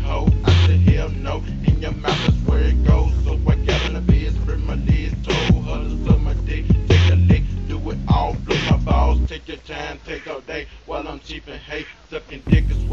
hoe. I said hell no, in your mouth is where it goes. So I got on the bed, spread my legs, toe, huddle to my dick, take a lick, do it all, blow my balls, take your time, take all day, while I'm cheaping hay, sucking dick is